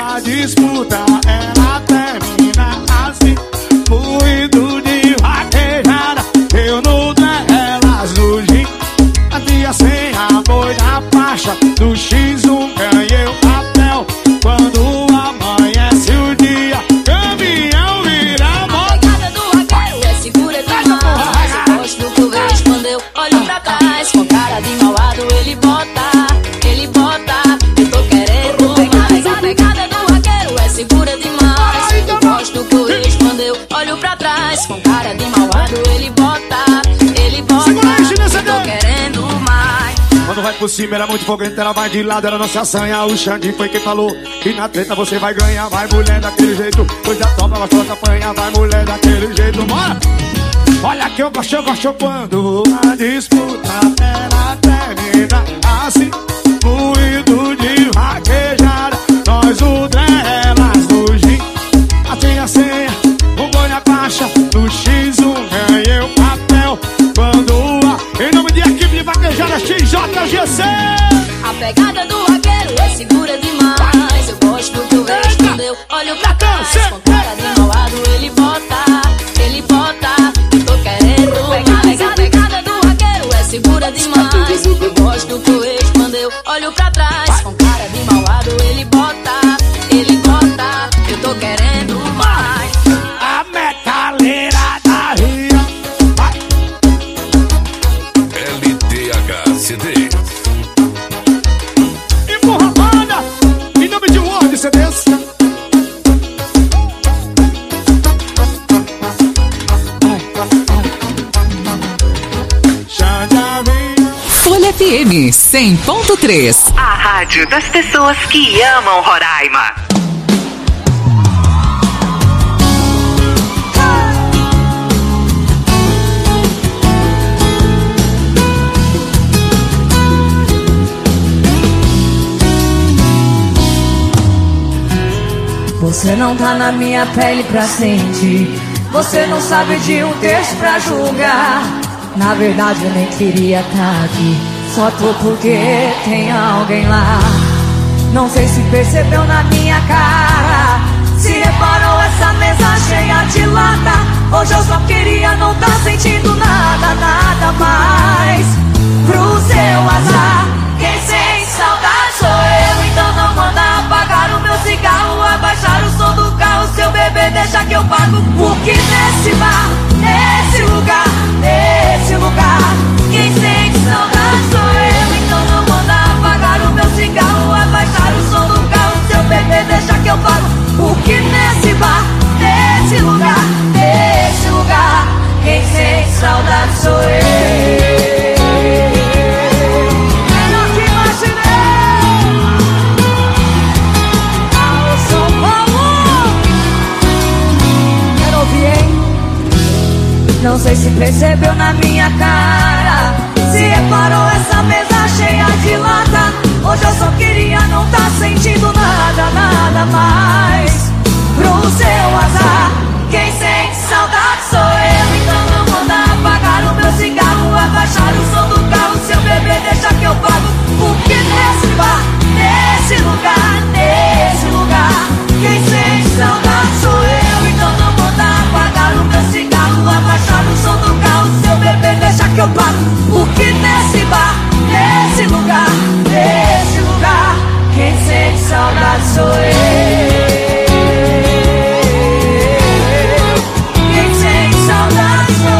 Speaker 26: a disputa ela termina assim. Moído de vaquejada, eu no delas no gin. A tia sem amor na faixa, do X1 ganhei o papel. Quando amanhece o dia, caminhão vira moto.
Speaker 2: A pegada do vaqueiro é segura demais. Eu gosto do que eu vejo quando eu olho pra trás. Com cara de malvado ele bota, eu tô querendo mais. A pegada do vaqueiro é segura demais. Eu gosto do que eu vejo quando eu olho pra trás. Com cara de malvado ele bota, eu tô querendo mais.
Speaker 26: Quando vai por cima era muito foguete, ela vai de lado, ela não se assanha. O Xande foi quem falou que na treta você vai ganhar. Vai mulher daquele jeito, pois a topa vai toda apanha. Vai mulher daquele jeito, bora! Olha que eu gosto quando a disputa ela termina assim. Moído de vaquejada, nós o elas no gin. A tia senha, o boi na caixa, do X1 ganhei o papel. Quando em nome de equipe de vaquejada XJGC.
Speaker 2: A pegada do vaqueiro é segura demais. Eu gosto do que eu vejo quando eu olho pra trás. Com cara de malvado ele bota, eu tô querendo pegar. A pegada do vaqueiro é segura demais. Eu gosto do que eu vejo quando eu olho pra trás. Com cara de malvado ele bota, eu tô querendo mais.
Speaker 26: A metaleira da Rio.
Speaker 14: LTHCD.
Speaker 26: Empurra a banda, em nome de Word CDs.
Speaker 13: Folha FM 100.3. A rádio das pessoas que amam Roraima.
Speaker 15: Você não tá na minha pele pra sentir. Você não sabe de um texto pra julgar. Na verdade eu nem queria tá aqui. Só tô porque tem alguém lá. Não sei se percebeu na minha cara. Se reparou essa mesa cheia de lata. Hoje eu só queria não tá sentindo nada, nada mais. Pro seu azar, quem sente saudade sou eu. Então não manda apagar o meu cigarro, abaixar o som do carro. Seu bebê deixa que eu pago. Porque nesse bar, nesse lugar, quem sente saudade sou eu. Então não manda apagar o meu cigarro, abaixar o som do carro. Seu bebê deixa que eu pago. Porque nesse bar, nesse lugar, quem sente saudade sou eu. Melhor que imaginei. Alô, São Paulo. Quero ouvir, hein? Não sei se percebeu na minha cara. Se reparou essa mesa cheia de lata. Hoje eu só queria não tá sentindo nada, nada mais. Pro seu azar, quem sente saudade sou eu. Então não manda apagar o meu cigarro, abaixar o som do carro. Seu bebê deixa que eu pago. Porque nesse bar, nesse lugar, quem sente saudade sou eu. Então não manda apagar o meu cigarro, abaixar o som do carro. Seu bebê deixa que eu pago. Porque nesse bar, nesse lugar, quem sente saudade sou eu. Quem sente saudade sou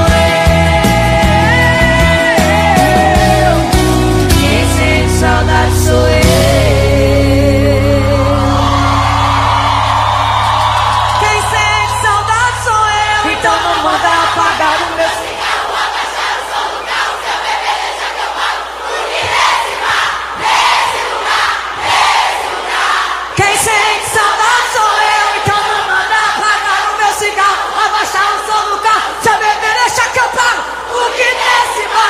Speaker 15: eu. Quem sente saudade sou eu. Quem sente saudade sou eu. Então não manda apagar o meu cigarro, abaixar o som do carro. Seu bebê deixa que eu pago. Porque nesse bar, nesse lugar, quem sente saudade sou eu. Então não manda apagar o meu cigarro, abaixar o som do carro. Seu bebê deixa que eu pago. Porque nesse bar,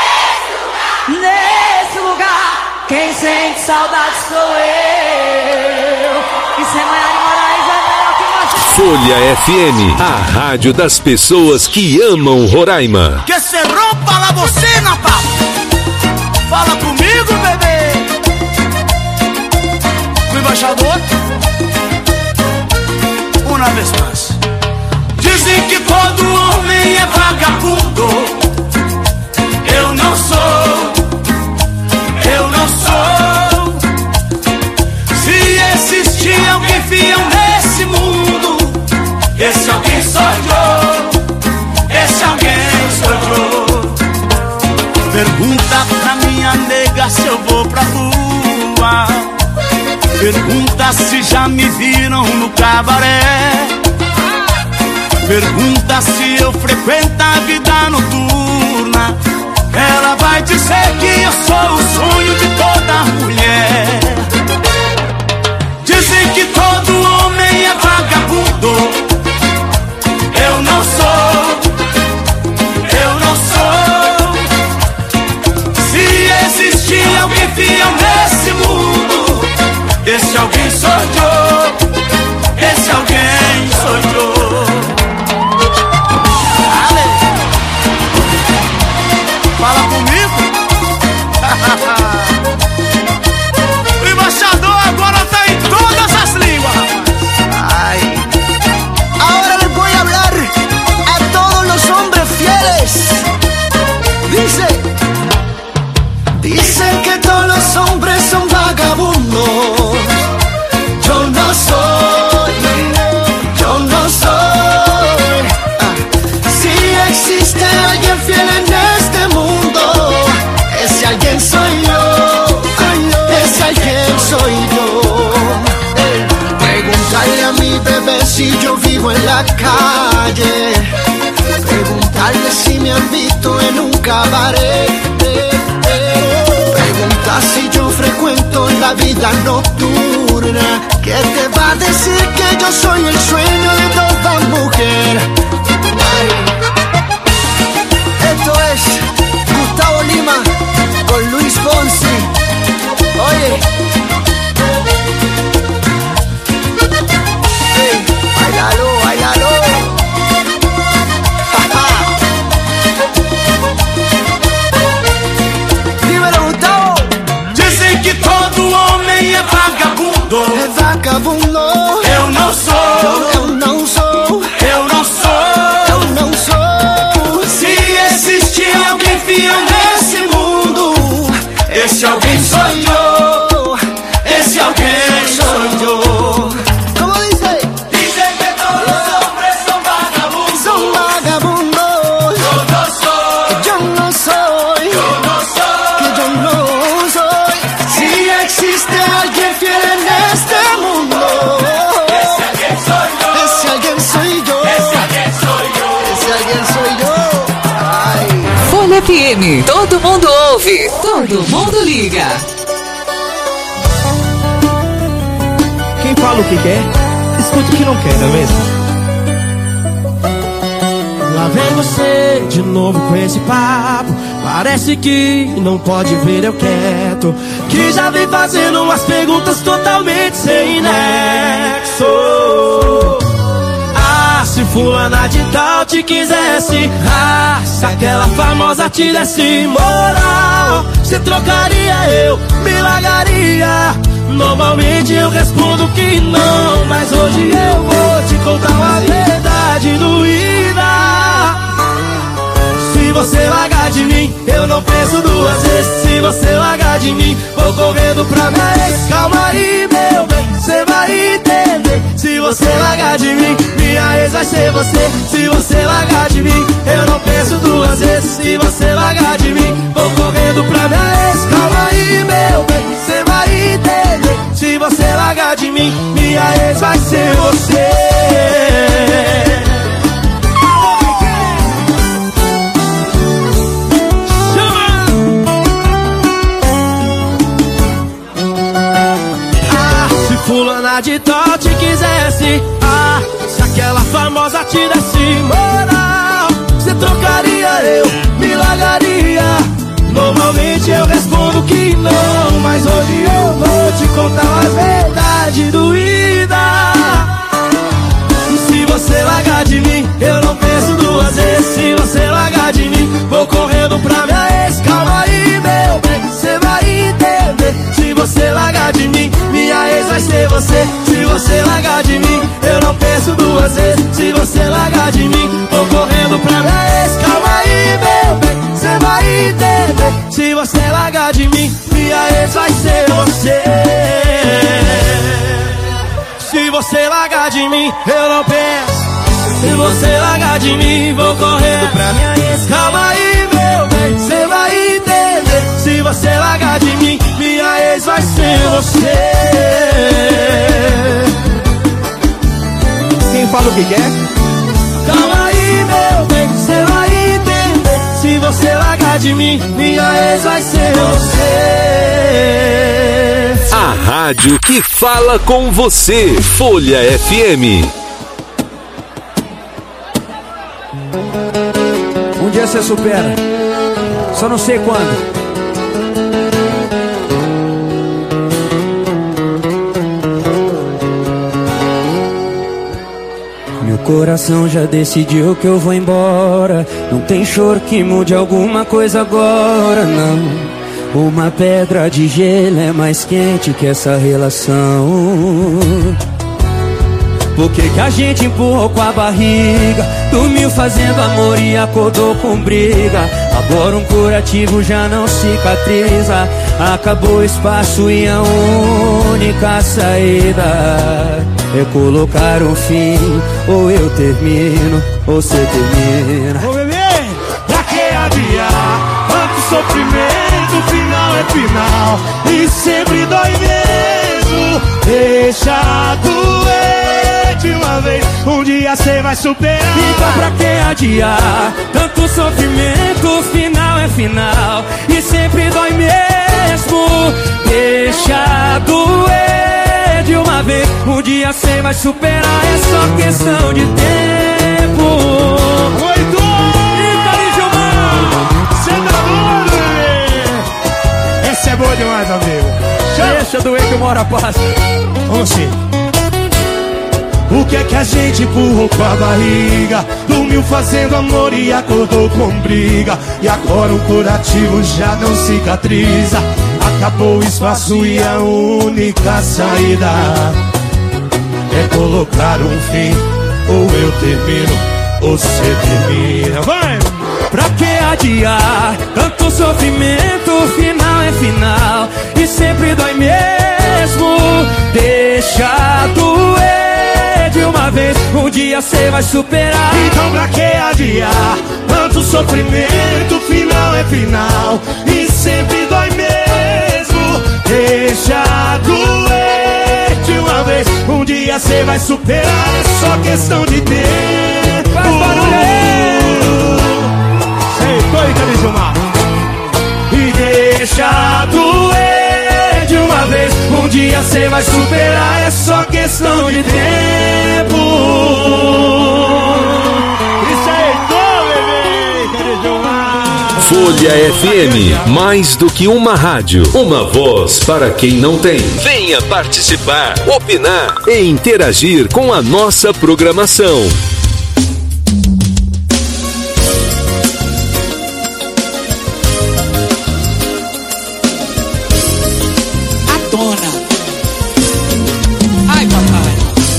Speaker 15: nesse lugar, quem sente saudade sou eu. Isso é Maiara Moraes, é melhor que nós.
Speaker 14: Folha FM, a rádio das pessoas que amam Roraima.
Speaker 1: Que se rompa la bocina, papo. Fala comigo, bebê. O embaixador
Speaker 26: vez mais. Dizem que todo homem é vagabundo. Eu não sou. Eu não sou. Se existir alguém fiel nesse mundo, esse alguém sou eu. Esse alguém sou eu. Pergunta pra minha nega se eu vou pra rua. Pergunta se já me viram no cabaré. Pergunta se eu frequento a vida noturna. Ela vai dizer que eu sou o sonho de toda mulher. Dizem que todo homem é vagabundo. Eu não sou. Eu não sou. Se existir alguém fiel nesse mundo, esse alguém sou eu. Esse alguém sou eu. Fala comigo. O embaixador agora tá em todas as línguas, rapaz.
Speaker 1: Ay. Ahora les voy a hablar a todos los hombres fieles. Dicen que todos los hombres son vagabundos. Yo no soy. Yo no soy. Si existe alguien fiel en este mundo, ese alguien soy yo. Ese alguien soy yo. Preguntarle a mi bebé si yo vivo en la calle. Preguntarle si me han visto en un cabaret. Pregunta si yo frecuento la vida nocturna. ¿Qué te va a decir que yo soy el sueño de toda mujer? Ay. Esto es Gustavo Lima con Luis Fonsi. Oye. Hey, bailalo, bailalo. Dímelo, Gustavo.
Speaker 26: Dizem que todo homem é vagabundo.
Speaker 1: É vagabundo.
Speaker 26: Eu não sou.
Speaker 1: Eu não sou.
Speaker 26: Eu não sou.
Speaker 1: Eu não sou.
Speaker 26: Se existir alguém fiel nesse mundo, esse alguém sou eu. Esse alguém sou eu.
Speaker 1: Como dice?
Speaker 26: Dizem que todos os hombres são vagabundos.
Speaker 1: Son vagabundos.
Speaker 26: Eu não sou.
Speaker 1: Yo no soy.
Speaker 26: Eu não sou.
Speaker 1: Que yo no soy. Si existe alguien fiel en este mundo,
Speaker 26: Esse alguém sou eu.
Speaker 1: ese alguien soy yo.
Speaker 26: Esse alguém sou eu.
Speaker 1: Ese alguien soy yo. Ay.
Speaker 13: Folha FM, todo mundo ouve, todo mundo liga.
Speaker 17: Quem fala o que quer, escuta o que não quer, não é mesmo? Lá vem você de novo com esse papo. Parece que não pode ver eu quieto, que já vem fazendo umas perguntas totalmente sem nexo. Ah, se fulana de tal te quisesse, ah, se aquela famosa te desse moral, você trocaria, eu me largaria. Normalmente eu respondo que não, mas hoje eu vou te contar uma verdade doída. Se você largar de mim, eu não penso duas vezes. Se você largar de mim, vou correndo pra minha ex. Calma aí, meu bem, cê vai entender. Se você largar de mim, minha ex vai ser você. Se você largar de mim, eu não penso duas vezes. Se você largar de mim, vou correndo pra minha ex. Calma aí, meu bem, cê vai entender. Se você largar de mim, minha ex vai ser você. Fulana de tal te quisesse, ah, se aquela famosa te desse moral, você trocaria, eu me largaria. Normalmente eu respondo que não, mas hoje eu vou te contar uma verdade doída. Se você largar de mim, eu não penso duas vezes. Se você largar de mim, vou correndo pra minha ex. Calma aí, meu bem, cê vai entender. Se você largar de mim, minha ex vai ser você. Se você largar de mim, eu não não penso duas vezes. Se você largar de mim, vou correndo pra minha ex. Calma aí, meu bem, cê vai entender. Se você largar de mim, minha ex vai ser você. Se você largar de mim, eu não penso. Se você largar de mim, vou correndo pra minha ex. Calma aí, meu bem, cê vai entender. Se você largar de mim, minha ex vai ser você.
Speaker 5: Quem fala o que quer?
Speaker 17: Calma aí, meu bem, cê vai entender. Se você largar de mim, minha ex vai ser você.
Speaker 14: A rádio que fala com você. Folha FM.
Speaker 5: Um dia você supera, só não sei quando.
Speaker 17: Meu coração já decidiu que eu vou embora. Não tem choro que mude alguma coisa agora, não. Uma pedra de gelo é mais quente que essa relação. Por que que a gente empurrou com a barriga? Dormiu fazendo amor e acordou com briga. Agora um curativo já não cicatriza. Acabou o espaço e a única saída é colocar um fim. Ou eu termino, ou você termina.
Speaker 26: Ô bebê, pra que adiar? Quanto sofrimento, final é final. E sempre dói mesmo. Deixa doer de uma vez. Um dia cê vai superar.
Speaker 17: Então pra que adiar? Tanto sofrimento, final é final. E sempre dói mesmo. Deixa doer de uma vez. Um dia cê vai superar. É só questão de tempo.
Speaker 26: Oi,
Speaker 17: Eita, Gilmar!
Speaker 26: Cê tá doido, bebê? Essa é boa demais, amigo.
Speaker 5: Deixa doer que uma hora passa.
Speaker 26: Vamos sim. O que é que a gente empurrou com a barriga? Dormiu fazendo amor e acordou com briga. E agora o curativo já não cicatriza. Acabou o espaço e a única saída é colocar um fim. Ou eu termino, ou você termina. Vai!
Speaker 17: Pra que adiar? Tanto sofrimento, final é final. E sempre dói mesmo. Deixa doer de uma vez. Um dia cê vai superar.
Speaker 26: Então pra que adiar? Tanto sofrimento, final é final. E sempre dói mesmo. Deixa doer de uma vez. Um dia cê vai superar. É só questão de tempo.
Speaker 17: Faz barulho aí!
Speaker 26: E deixa doer de uma vez. Um dia cê vai superar. É só questão de tempo. Isso aí, bebê.
Speaker 14: Folha FM, mais do que uma rádio, uma voz para quem não tem. Venha participar, opinar e interagir com a nossa programação.
Speaker 18: Ai, papai.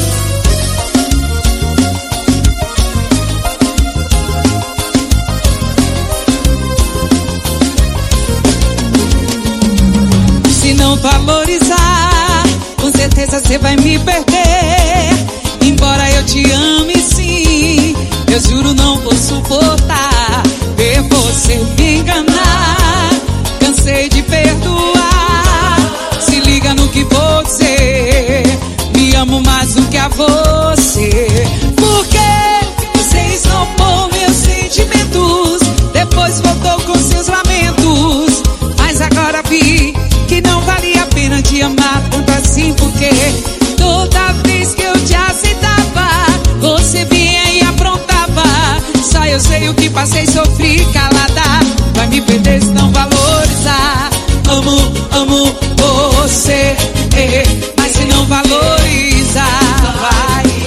Speaker 18: Se não valorizar, com certeza você vai me perder. Embora eu te ame sim, eu juro não vou suportar ver você me enganar. Cansei de perdoar. Se liga no que vou dizer. Me amo mais do que a você. Porque você esnobou meus sentimentos. Depois voltou com seus lamentos. Mas agora vi que não valia a pena te amar tanto assim. Porque toda vez que eu te aceitava, você vinha e aprontava. Só eu sei o que passei, sofri calada. Vai me perder se não valorizar. Amo você, mas se não valorizar, vai.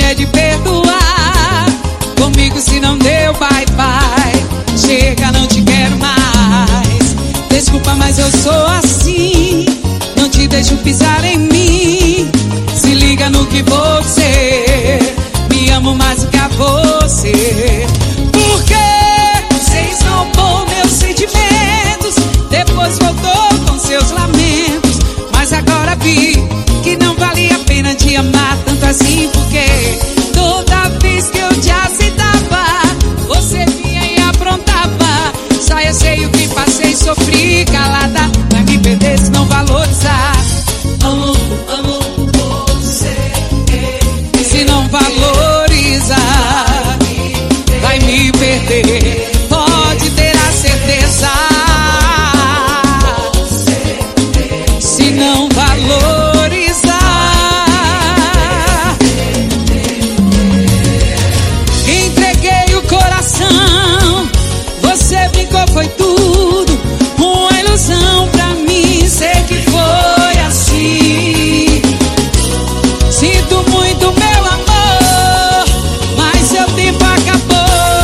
Speaker 18: é de perdoar. Comigo se não deu, bye bye. Chega, não te quero mais. Desculpa, mas eu sou assim. Não te deixo pisar em mim. Se liga no que vou dizer. Me amo mais do que a você. Porque você esnobou meus sentimentos. Depois voltou com seus lamentos. Mas agora vi que não valia a pena te amar tanto assim. Porque toda vez que eu te aceitava, você vinha e aprontava. Só eu sei o que passei, sofri calada. Vai me perder se não valorizar. Amo você. Se não valorizar, vai me perder. Pode ter a certeza. Se não valorizar, entreguei o coração. Você brincou, foi tudo uma ilusão pra mim. Sei que foi assim. Sinto muito, meu amor, mas seu tempo acabou.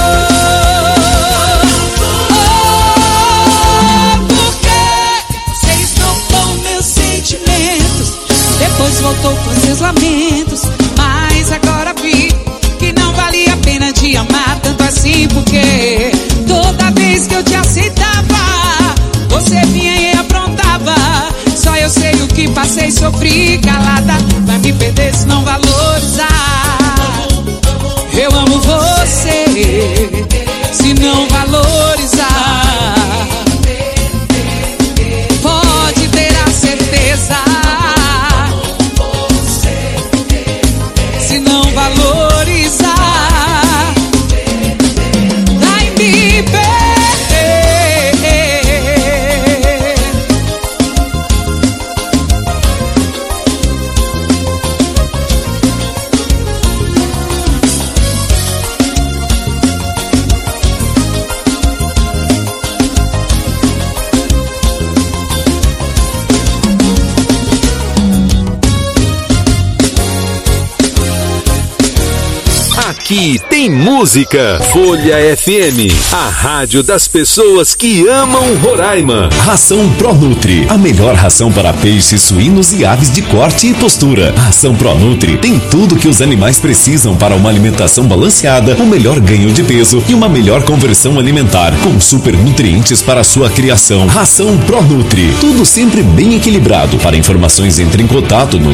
Speaker 18: Porque você esnobou meus sentimentos. Depois voltou com seus lamentos. Mas agora vi que não valia a pena te amar tanto assim. Porque toda vez que eu te aceitava, você vinha e aprontava. Só eu sei o que passei, sofri calada. Vai me perder se não valorizar. Eu amo você. Se não valorizar, pode ter a certeza. Se não valorizar, vai me perder.
Speaker 14: Aqui tem música. Folha FM, a rádio das pessoas que amam Roraima.
Speaker 3: Ração Pronutri, a melhor ração para peixes, suínos e aves de corte e postura. A ração Pronutri tem tudo que os animais precisam para uma alimentação balanceada, um melhor ganho de peso e uma melhor conversão alimentar, com super nutrientes para sua criação. Ração Pronutri, tudo sempre bem equilibrado. Para informações, entre em contato no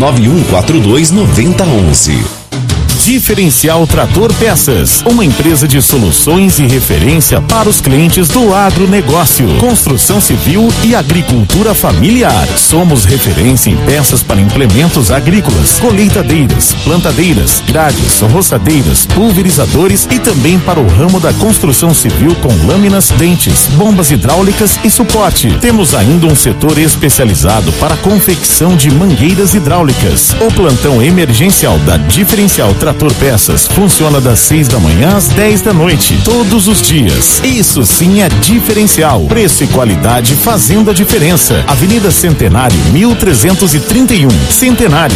Speaker 3: 991429011.
Speaker 11: Diferencial Trator Peças, uma empresa de soluções e referência para os clientes do agronegócio, construção civil e agricultura familiar. Somos referência em peças para implementos agrícolas, colheitadeiras, plantadeiras, grades, roçadeiras, pulverizadores e também para o ramo da construção civil com lâminas, dentes, bombas hidráulicas e suporte. Temos ainda um setor especializado para a confecção de mangueiras hidráulicas. O plantão emergencial da Diferencial Trator Peças funciona das 6 da manhã às 10 da noite, todos os dias. Isso sim é diferencial. Preço e qualidade fazendo a diferença. Avenida Centenário, 1331, Centenário.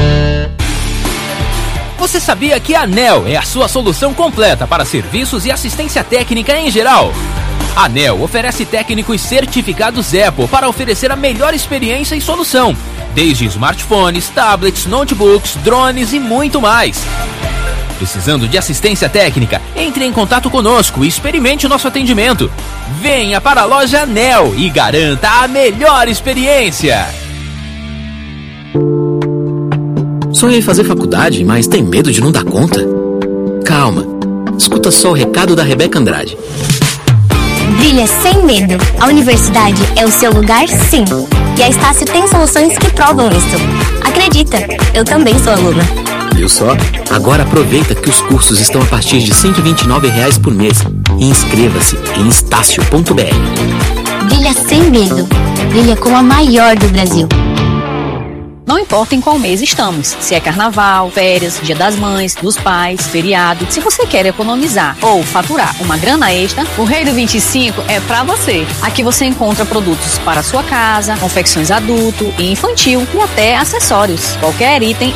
Speaker 19: Você sabia que a ANEEL é a sua solução completa para serviços e assistência técnica em geral? A ANEEL oferece técnicos certificados Apple para oferecer a melhor experiência e solução, desde smartphones, tablets, notebooks, drones e muito mais. Precisando de assistência técnica? Entre em contato conosco e experimente o nosso atendimento. Venha para a loja ANEEL e garanta a melhor experiência.
Speaker 20: Sonha em fazer faculdade, mas tem medo de não dar conta? Calma, escuta só o recado da Rebeca Andrade.
Speaker 21: Brilha sem medo. A universidade é o seu lugar, sim. E a Estácio tem soluções que provam isso. Acredita, eu também sou aluna.
Speaker 20: Viu só? Agora aproveita que os cursos estão a partir de R$ 129 por mês. E inscreva-se em estácio.br.
Speaker 21: Brilha sem medo. Brilha com a maior do Brasil.
Speaker 22: Não importa em qual mês estamos, se é carnaval, férias, dia das mães, dos pais, feriado. Se você quer economizar ou faturar uma grana extra, o Rei do 25 é pra você. Aqui você encontra produtos para sua casa, confecções adulto e infantil e até acessórios. Qualquer item